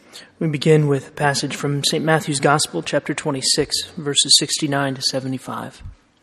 We begin with a passage from St. Matthew's Gospel, chapter 26, verses 69 to 75.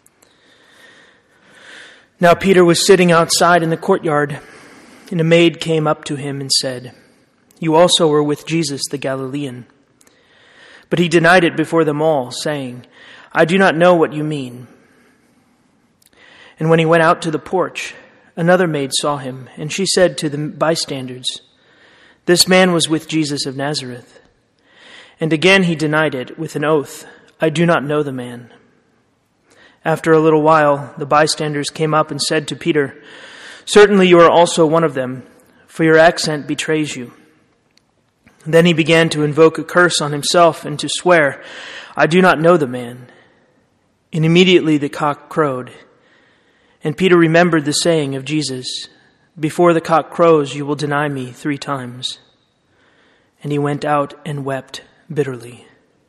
Now Peter was sitting outside in the courtyard, and a maid came up to him and said, "You also were with Jesus the Galilean." But he denied it before them all, saying, "I do not know what you mean." And when he went out to the porch, another maid saw him, and she said to the bystanders, "This man was with Jesus of Nazareth." And again he denied it with an oath, "I do not know the man." After a little while, the bystanders came up and said to Peter, "Certainly you are also one of them, for your accent betrays you." Then he began to invoke a curse on himself and to swear, "I do not know the man." And immediately the cock crowed. And Peter remembered the saying of Jesus, "Before the cock crows, you will deny me 3 times." And he went out and wept bitterly.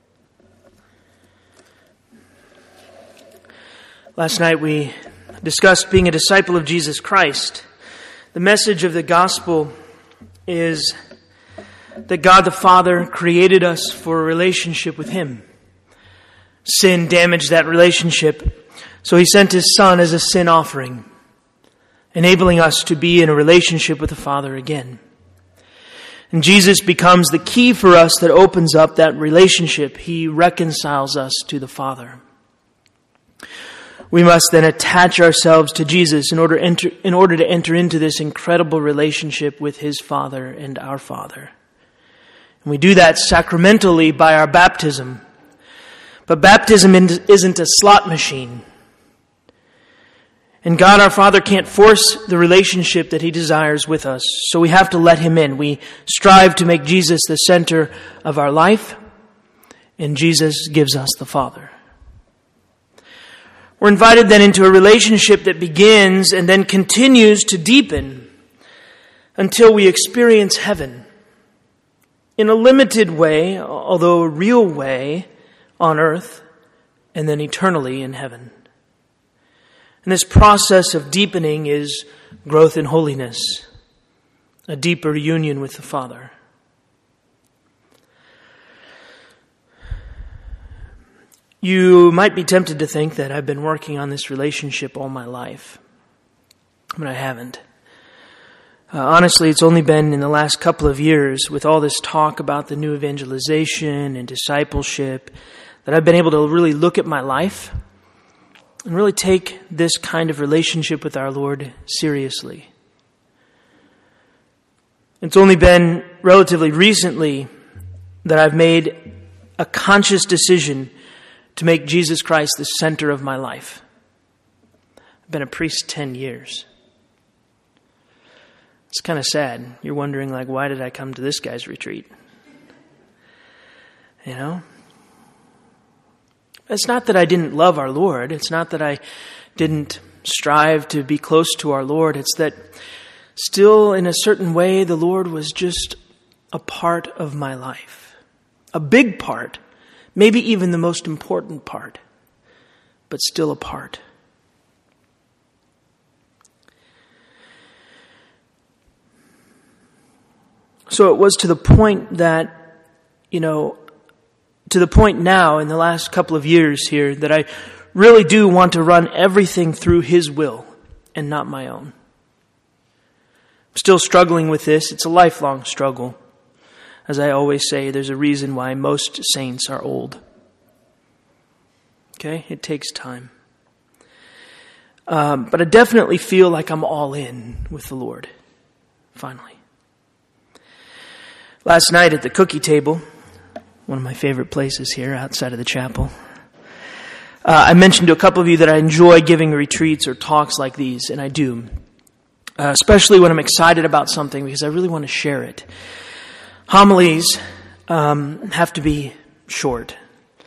Last night we discussed being a disciple of Jesus Christ. The message of the gospel is that God the Father created us for a relationship with Him. Sin damaged that relationship, so He sent His Son as a sin offering, enabling us to be in a relationship with the Father again. And Jesus becomes the key for us that opens up that relationship. He reconciles us to the Father. We must then attach ourselves to Jesus in order to enter into this incredible relationship with His Father and our Father. And we do that sacramentally by our baptism. But baptism isn't a slot machine. And God our Father can't force the relationship that He desires with us. So we have to let Him in. We strive to make Jesus the center of our life. And Jesus gives us the Father. We're invited then into a relationship that begins and then continues to deepen until we experience heaven. In a limited way, although a real way, on earth, and then eternally in heaven. And this process of deepening is growth in holiness, a deeper union with the Father. You might be tempted to think that I've been working on this relationship all my life, but I haven't. Honestly, it's only been in the last couple of years, with all this talk about the new evangelization and discipleship, that I've been able to really look at my life and really take this kind of relationship with our Lord seriously. It's only been relatively recently that I've made a conscious decision to make Jesus Christ the center of my life. I've been a priest 10 years. It's kind of sad. You're wondering, why did I come to this guy's retreat? You know? It's not that I didn't love our Lord. It's not that I didn't strive to be close to our Lord. It's that still, in a certain way, the Lord was just a part of my life. A big part. Maybe even the most important part. But still a part. So it was to the point that, to the point now in the last couple of years here that I really do want to run everything through His will and not my own. I'm still struggling with this. It's a lifelong struggle. As I always say, there's a reason why most saints are old. Okay? It takes time. But I definitely feel like I'm all in with the Lord. Finally. Last night at the cookie table, one of my favorite places here outside of the chapel, I mentioned to a couple of you that I enjoy giving retreats or talks like these, and I do. Especially when I'm excited about something because I really want to share it. Homilies have to be short.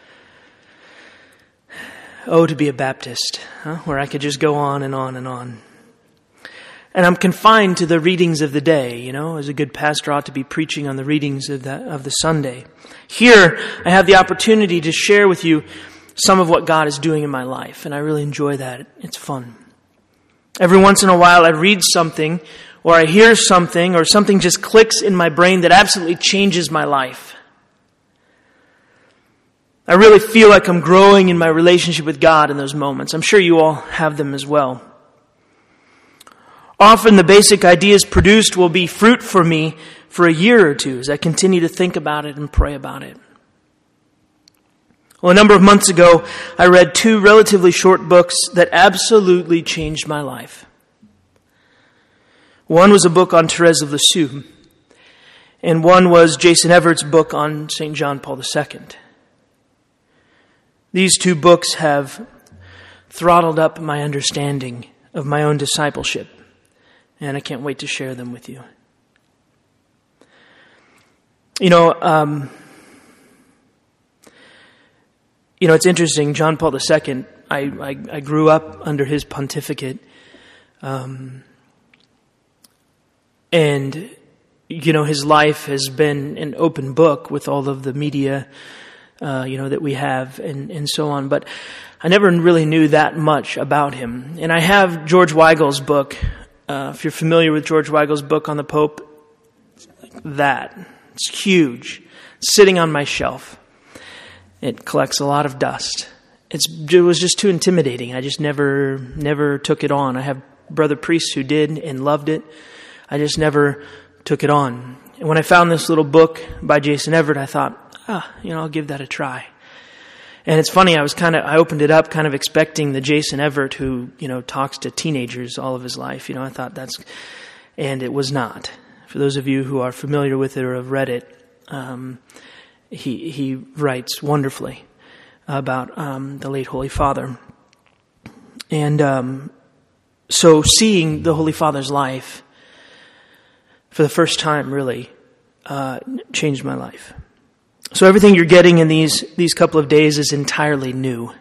Oh, to be a Baptist, where I could just go on and on and on. And I'm confined to the readings of the day, as a good pastor ought to be preaching on the readings of the Sunday. Here, I have the opportunity to share with you some of what God is doing in my life, and I really enjoy that. It's fun. Every once in a while, I read something or I hear something, or something just clicks in my brain that absolutely changes my life. I really feel like I'm growing in my relationship with God in those moments. I'm sure you all have them as well. Often the basic ideas produced will be fruit for me for a year or two as I continue to think about it and pray about it. Well, a number of months ago, I read 2 relatively short books that absolutely changed my life. One was a book on Thérèse of Lisieux, and one was Jason Everett's book on St. John Paul II. These 2 books have throttled up my understanding of my own discipleship, and I can't wait to share them with you. It's interesting. John Paul II, I grew up under his pontificate. And his life has been an open book with all of the media, that we have and so on. But I never really knew that much about him. And I have George Weigel's book. If you're familiar with George Weigel's book on the Pope, it's huge. It's sitting on my shelf. It collects a lot of dust. It was just too intimidating. I just never took it on. I have brother priests who did and loved it. I just never took it on. And when I found this little book by Jason Everett, I thought, I'll give that a try. And it's funny, I opened it up kind of expecting the Jason Everett who, talks to teenagers all of his life. I thought and it was not. For those of you who are familiar with it or have read it, he writes wonderfully about the late Holy Father. And so seeing the Holy Father's life for the first time really changed my life. So everything you're getting in these couple of days is entirely new.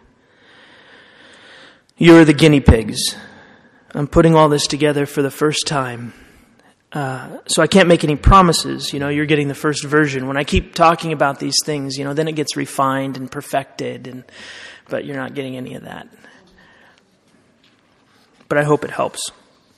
You're the guinea pigs. I'm putting all this together for the first time. So I can't make any promises. You're getting the first version. When I keep talking about these things, then it gets refined and perfected, but you're not getting any of that. But I hope it helps.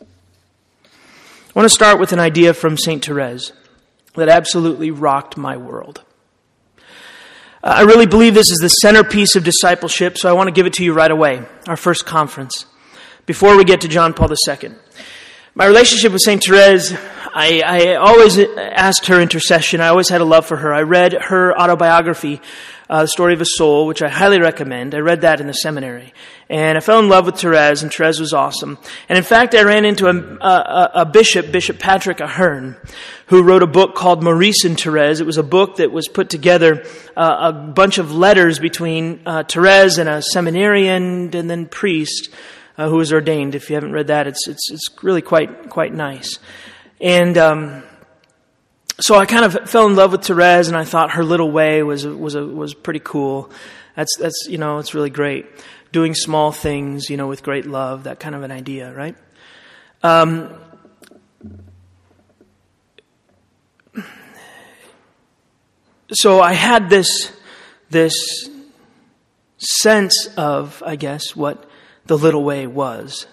I want to start with an idea from St. Thérèse that absolutely rocked my world. I really believe this is the centerpiece of discipleship, so I want to give it to you right away, our first conference, before we get to John Paul II. My relationship with St. Thérèse, I always asked her intercession. I always had a love for her. I read her autobiography, The Story of a Soul, which I highly recommend. I read that in the seminary. And I fell in love with Thérèse, and Thérèse was awesome. And in fact, I ran into a bishop, Bishop Patrick Ahern, who wrote a book called Maurice and Thérèse. It was a book that was put together, a bunch of letters between Thérèse and a seminarian and then priest, who was ordained. If you haven't read that, it's really quite nice. And so I kind of fell in love with Thérèse, and I thought her little way was pretty cool. That's it's really great. Doing small things, with great love, that kind of an idea, right? So I had this sense of, I guess, what the little way was.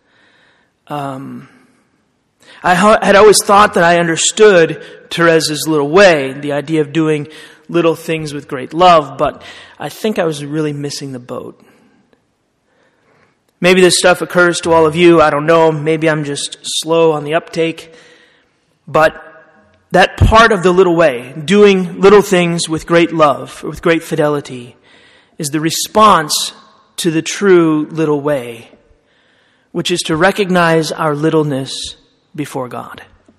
I had always thought that I understood Thérèse's little way, the idea of doing little things with great love, but I think I was really missing the boat. Maybe this stuff occurs to all of you, I don't know, maybe I'm just slow on the uptake, but that part of the little way, doing little things with great love, or with great fidelity, is the response to the true little way, which is to recognize our littleness before God.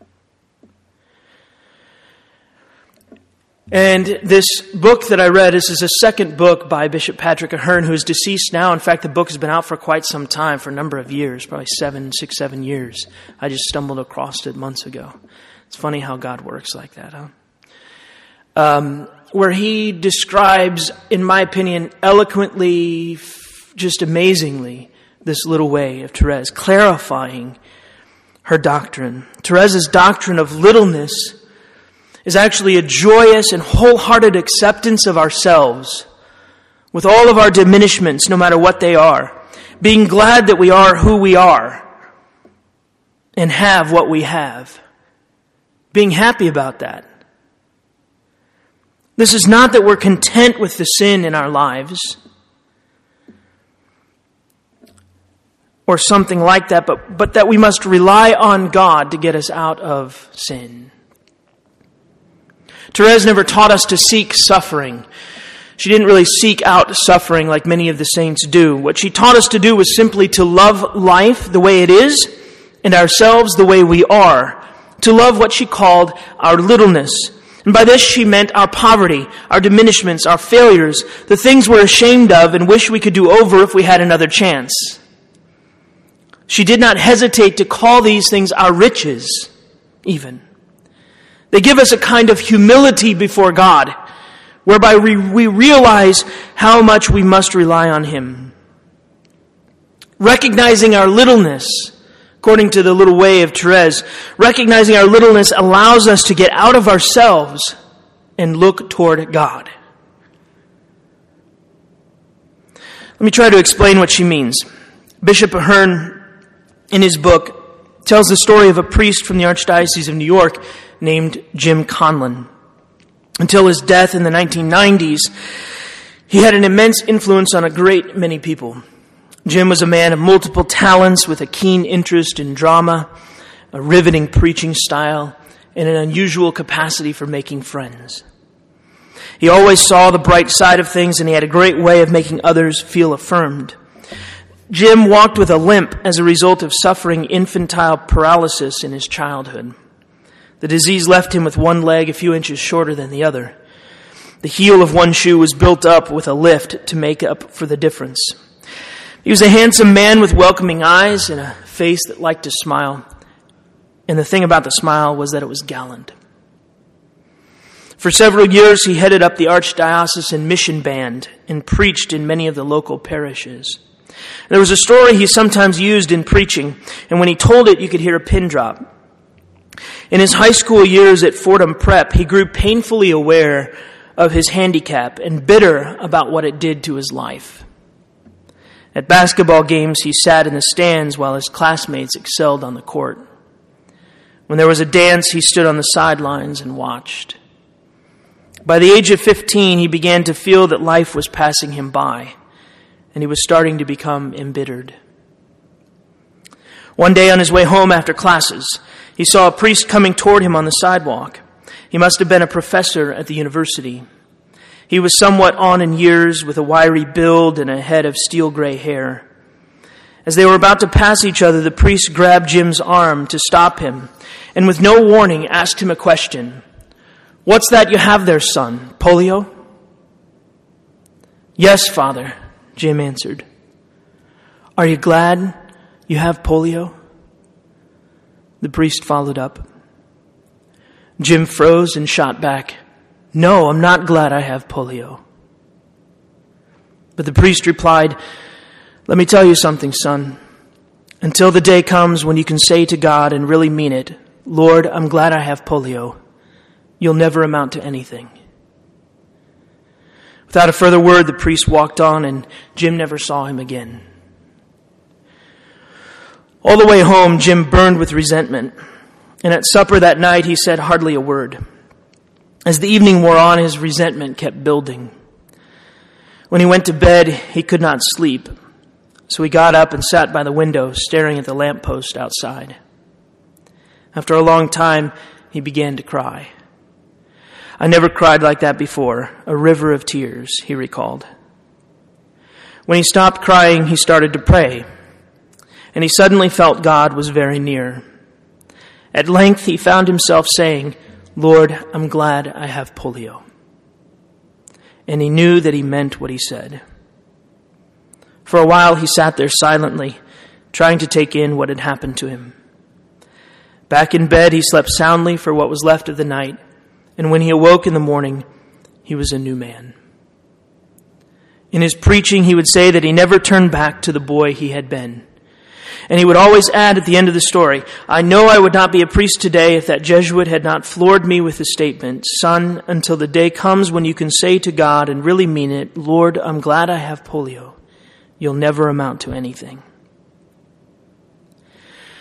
And this book that I read, this is a second book by Bishop Patrick Ahern, who is deceased now. In fact, the book has been out for quite some time, for a number of years, probably 7 years. I just stumbled across it months ago. It's funny how God works like that, huh? Where he describes, in my opinion, eloquently, just amazingly, this little way of Thérèse, clarifying her doctrine. Thérèse's doctrine of littleness is actually a joyous and wholehearted acceptance of ourselves, with all of our diminishments, no matter what they are, being glad that we are who we are, and have what we have. Being happy about that. This is not that we're content with the sin in our lives or something like that, but that we must rely on God to get us out of sin. Therese never taught us to seek suffering. She didn't really seek out suffering like many of the saints do. What she taught us to do was simply to love life the way it is and ourselves the way we are. To love what she called our littleness. And by this she meant our poverty, our diminishments, our failures, the things we're ashamed of and wish we could do over if we had another chance. She did not hesitate to call these things our riches, even. They give us a kind of humility before God, whereby we realize how much we must rely on Him. Recognizing our littleness, according to the little way of Therese, recognizing our littleness allows us to get out of ourselves and look toward God. Let me try to explain what she means. Bishop Ahern, in his book, tells the story of a priest from the Archdiocese of New York named Jim Conlon. Until his death in the 1990s, he had an immense influence on a great many people. Jim was a man of multiple talents with a keen interest in drama, a riveting preaching style, and an unusual capacity for making friends. He always saw the bright side of things, and he had a great way of making others feel affirmed. Jim walked with a limp as a result of suffering infantile paralysis in his childhood. The disease left him with one leg a few inches shorter than the other. The heel of one shoe was built up with a lift to make up for the difference. He was a handsome man with welcoming eyes and a face that liked to smile. And the thing about the smile was that it was gallant. For several years, he headed up the Archdiocesan Mission Band and preached in many of the local parishes. There was a story he sometimes used in preaching, and when he told it, you could hear a pin drop. In his high school years at Fordham Prep, he grew painfully aware of his handicap and bitter about what it did to his life. At basketball games, he sat in the stands while his classmates excelled on the court. When there was a dance, he stood on the sidelines and watched. By the age of 15, he began to feel that life was passing him by, and he was starting to become embittered. One day on his way home after classes, he saw a priest coming toward him on the sidewalk. He must have been a professor at the university. He was somewhat on in years with a wiry build and a head of steel gray hair. As they were about to pass each other, the priest grabbed Jim's arm to stop him and with no warning asked him a question. "What's that you have there, son? Polio?" "Yes, Father," Jim answered. "Are you glad you have polio?" The priest followed up. Jim froze and shot back, "No, I'm not glad I have polio." But the priest replied, "Let me tell you something, son. Until the day comes when you can say to God and really mean it, 'Lord, I'm glad I have polio,' you'll never amount to anything." Without a further word, the priest walked on, and Jim never saw him again. All the way home, Jim burned with resentment, and at supper that night he said hardly a word. As the evening wore on, his resentment kept building. When he went to bed, he could not sleep, so he got up and sat by the window, staring at the lamppost outside. After a long time, he began to cry. "I never cried like that before, a river of tears," he recalled. When he stopped crying, he started to pray, and he suddenly felt God was very near. At length, he found himself saying, "Lord, I'm glad I have polio." And he knew that he meant what he said. For a while, he sat there silently, trying to take in what had happened to him. Back in bed, he slept soundly for what was left of the night, and when he awoke in the morning, he was a new man. In his preaching, he would say that he never turned back to the boy he had been. And he would always add at the end of the story, "I know I would not be a priest today if that Jesuit had not floored me with the statement, 'Son, until the day comes when you can say to God and really mean it, Lord, I'm glad I have polio, you'll never amount to anything.'"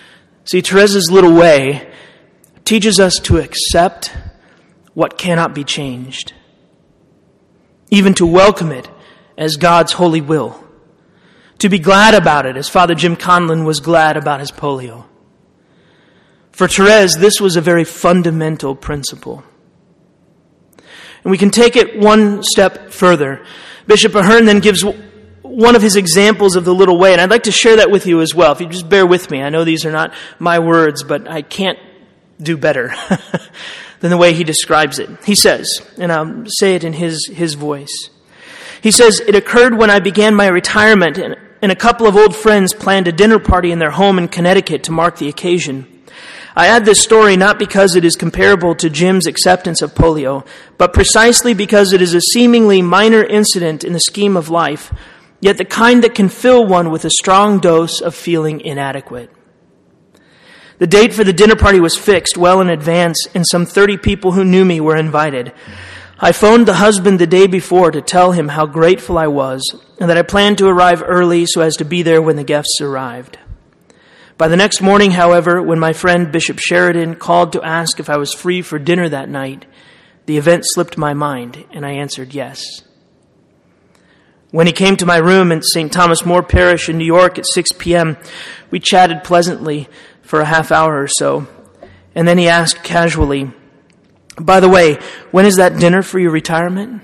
See, Therese's little way teaches us to accept what cannot be changed, even to welcome it as God's holy will, to be glad about it as Father Jim Conlon was glad about his polio. For Therese, this was a very fundamental principle. And we can take it one step further. Bishop Ahern then gives one of his examples of the little way, and I'd like to share that with you as well. If you just bear with me. I know these are not my words, but I can't do better than the way he describes it. He says, and I'll say it in his voice. He says, "It occurred when I began my retirement, and a couple of old friends planned a dinner party in their home in Connecticut to mark the occasion. I add this story not because it is comparable to Jim's acceptance of polio, but precisely because it is a seemingly minor incident in the scheme of life, yet the kind that can fill one with a strong dose of feeling inadequate. The date for the dinner party was fixed well in advance, and some 30 people who knew me were invited. I phoned the husband the day before to tell him how grateful I was, and that I planned to arrive early so as to be there when the guests arrived. By the next morning, however, when my friend Bishop Sheridan called to ask if I was free for dinner that night, the event slipped my mind, and I answered yes. When he came to my room in St. Thomas More Parish in New York at 6 p.m., we chatted pleasantly for a half hour or so, and then he asked casually, 'By the way, when is that dinner for your retirement?'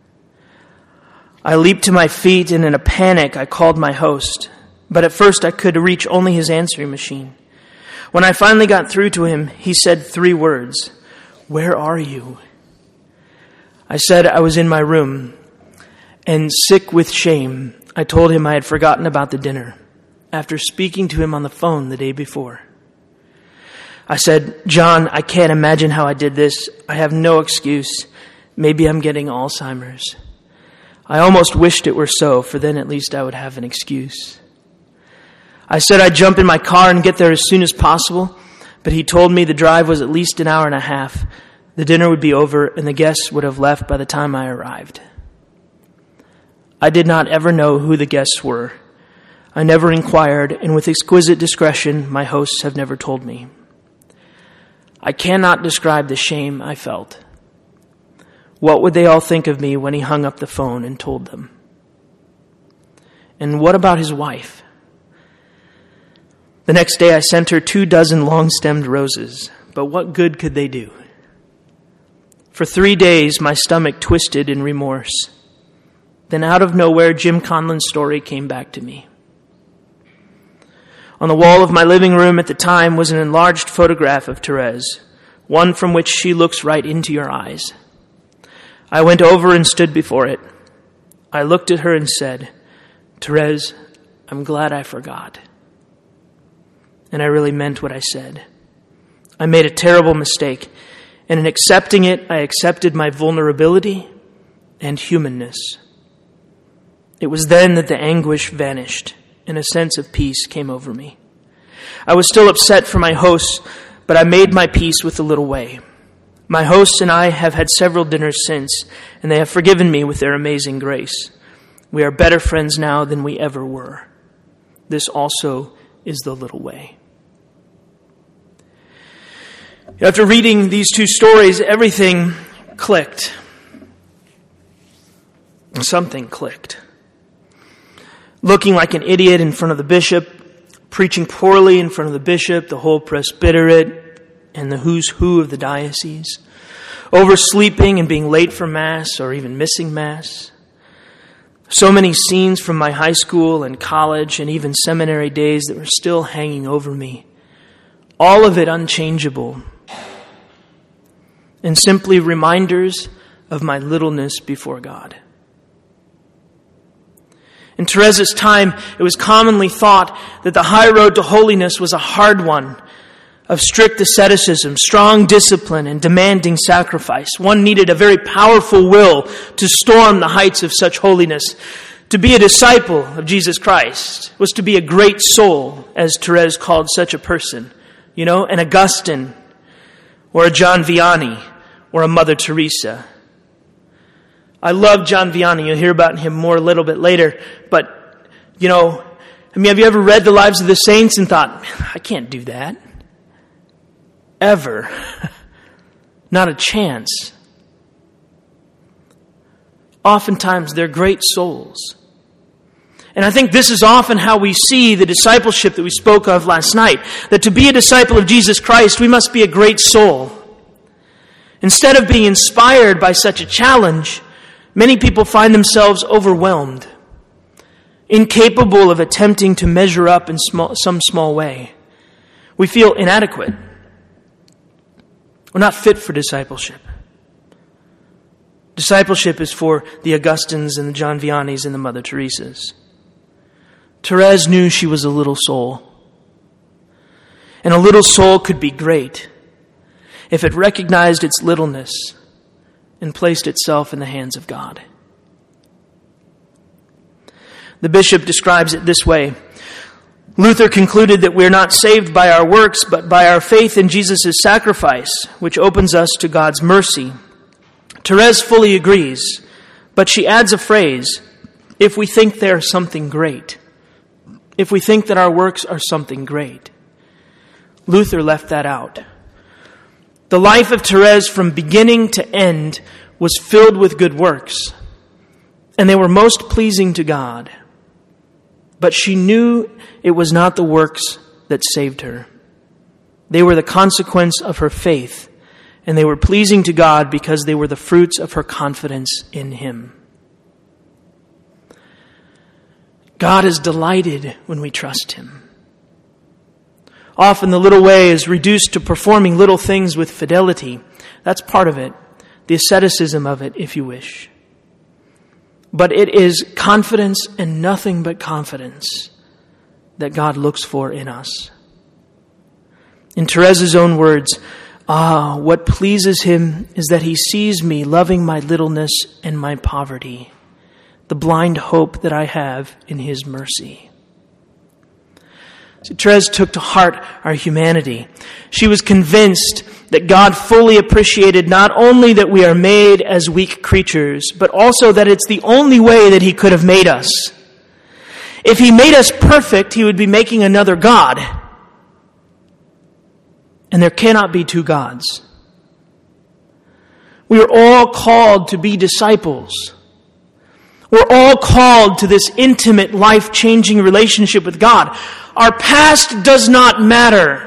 I leaped to my feet, and in a panic I called my host, but at first I could reach only his answering machine. When I finally got through to him, he said 3 words, 'Where are you?' I said I was in my room, and sick with shame, I told him I had forgotten about the dinner, after speaking to him on the phone the day before. I said, 'John, I can't imagine how I did this. I have no excuse. Maybe I'm getting Alzheimer's.' I almost wished it were so, for then at least I would have an excuse. I said I'd jump in my car and get there as soon as possible, but he told me the drive was at least an hour and a half. The dinner would be over, and the guests would have left by the time I arrived. I did not ever know who the guests were. I never inquired, and with exquisite discretion, my hosts have never told me. I cannot describe the shame I felt. What would they all think of me when he hung up the phone and told them? And what about his wife? The next day I sent her 24 long-stemmed roses, but what good could they do? For 3 days my stomach twisted in remorse. Then out of nowhere, Jim Conlon's story came back to me. On the wall of my living room at the time was an enlarged photograph of Therese, one from which she looks right into your eyes. I went over and stood before it. I looked at her and said, "Therese, I'm glad I forgot." And I really meant what I said. I made a terrible mistake, and in accepting it, I accepted my vulnerability and humanness. It was then that the anguish vanished, and a sense of peace came over me. I was still upset for my hosts, but I made my peace with the little way. My hosts and I have had several dinners since, and they have forgiven me with their amazing grace. We are better friends now than we ever were. This also is the little way. After reading these 2 stories, everything clicked. Something clicked. Looking like an idiot in front of the bishop, preaching poorly in front of the bishop, the whole presbyterate, and the who's who of the diocese, oversleeping and being late for Mass or even missing Mass. So many scenes from my high school and college and even seminary days that were still hanging over me. All of it unchangeable. And simply reminders of my littleness before God. In Therese's time, it was commonly thought that the high road to holiness was a hard one, of strict asceticism, strong discipline, and demanding sacrifice. One needed a very powerful will to storm the heights of such holiness. To be a disciple of Jesus Christ was to be a great soul, as Therese called such a person. You know, an Augustine, or a John Vianney, or a Mother Teresa. I love John Vianney. You'll hear about him more a little bit later. But, have you ever read the lives of the saints and thought, I can't do that? ever. Not a chance. Oftentimes, they're great souls. And I think this is often how we see the discipleship that we spoke of last night. That to be a disciple of Jesus Christ, we must be a great soul. Instead of being inspired by such a challenge, many people find themselves overwhelmed, incapable of attempting to measure up in some small way. We feel inadequate. We're not fit for discipleship. Discipleship is for the Augustines and the John Viannis and the Mother Teresas. Therese knew she was a little soul. And a little soul could be great if it recognized its littleness and placed itself in the hands of God. The bishop describes it this way. Luther concluded that we're not saved by our works, but by our faith in Jesus' sacrifice, which opens us to God's mercy. Therese fully agrees, but she adds a phrase, if we think they're something great. If we think that our works are something great. Luther left that out. The life of Therese from beginning to end was filled with good works, and they were most pleasing to God. But she knew it was not the works that saved her. They were the consequence of her faith, and they were pleasing to God because they were the fruits of her confidence in Him. God is delighted when we trust Him. Often the little way is reduced to performing little things with fidelity. That's part of it, the asceticism of it, if you wish. But it is confidence and nothing but confidence that God looks for in us. In Therese's own words, what pleases Him is that He sees me loving my littleness and my poverty, the blind hope that I have in His mercy. So Therese took to heart our humanity. She was convinced that God fully appreciated not only that we are made as weak creatures, but also that it's the only way that He could have made us. If He made us perfect, He would be making another God. And there cannot be two gods. We are all called to be disciples. We're all called to this intimate, life-changing relationship with God. Our past does not matter.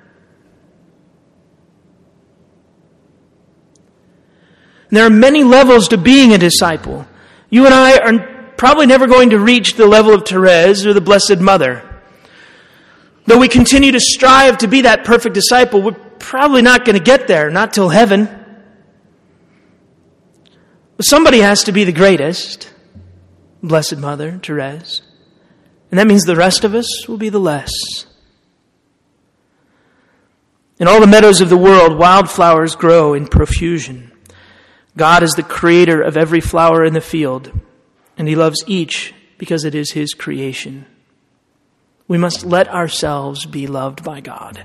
There are many levels to being a disciple. You and I are probably never going to reach the level of Therese or the Blessed Mother. Though we continue to strive to be that perfect disciple, we're probably not going to get there, not till heaven. But somebody has to be the greatest. Blessed Mother, Therese. And that means the rest of us will be the less. In all the meadows of the world, wildflowers grow in profusion. God is the creator of every flower in the field, and He loves each because it is His creation. We must let ourselves be loved by God.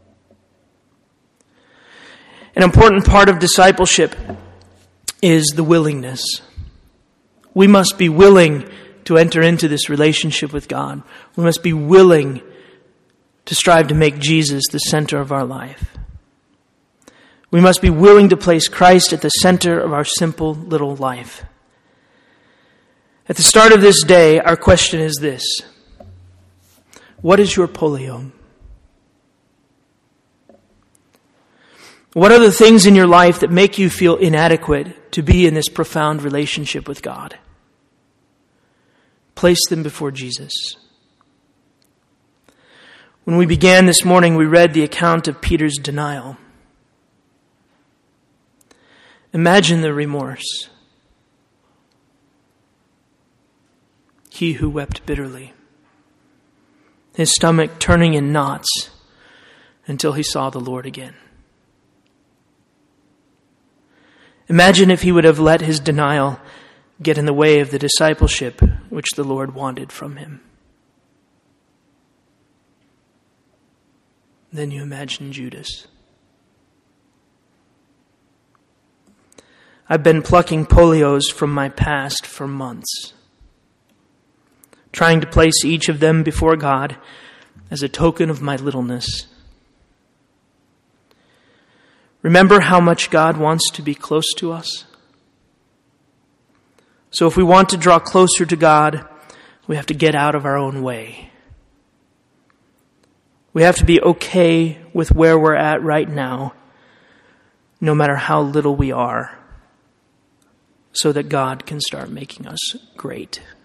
An important part of discipleship is the willingness. We must be willing to enter into this relationship with God. We must be willing to strive to make Jesus the center of our life. We must be willing to place Christ at the center of our simple little life. At the start of this day, our question is this: what is your polio? What are the things in your life that make you feel inadequate to be in this profound relationship with God? Place them before Jesus. When we began this morning, we read the account of Peter's denial. Imagine the remorse. He who wept bitterly, his stomach turning in knots until he saw the Lord again. Imagine if he would have let his denial get in the way of the discipleship which the Lord wanted from him. Then you imagine Judas. I've been plucking polios from my past for months, trying to place each of them before God as a token of my littleness. Remember how much God wants to be close to us? So if we want to draw closer to God, we have to get out of our own way. We have to be okay with where we're at right now, no matter how little we are, so that God can start making us great.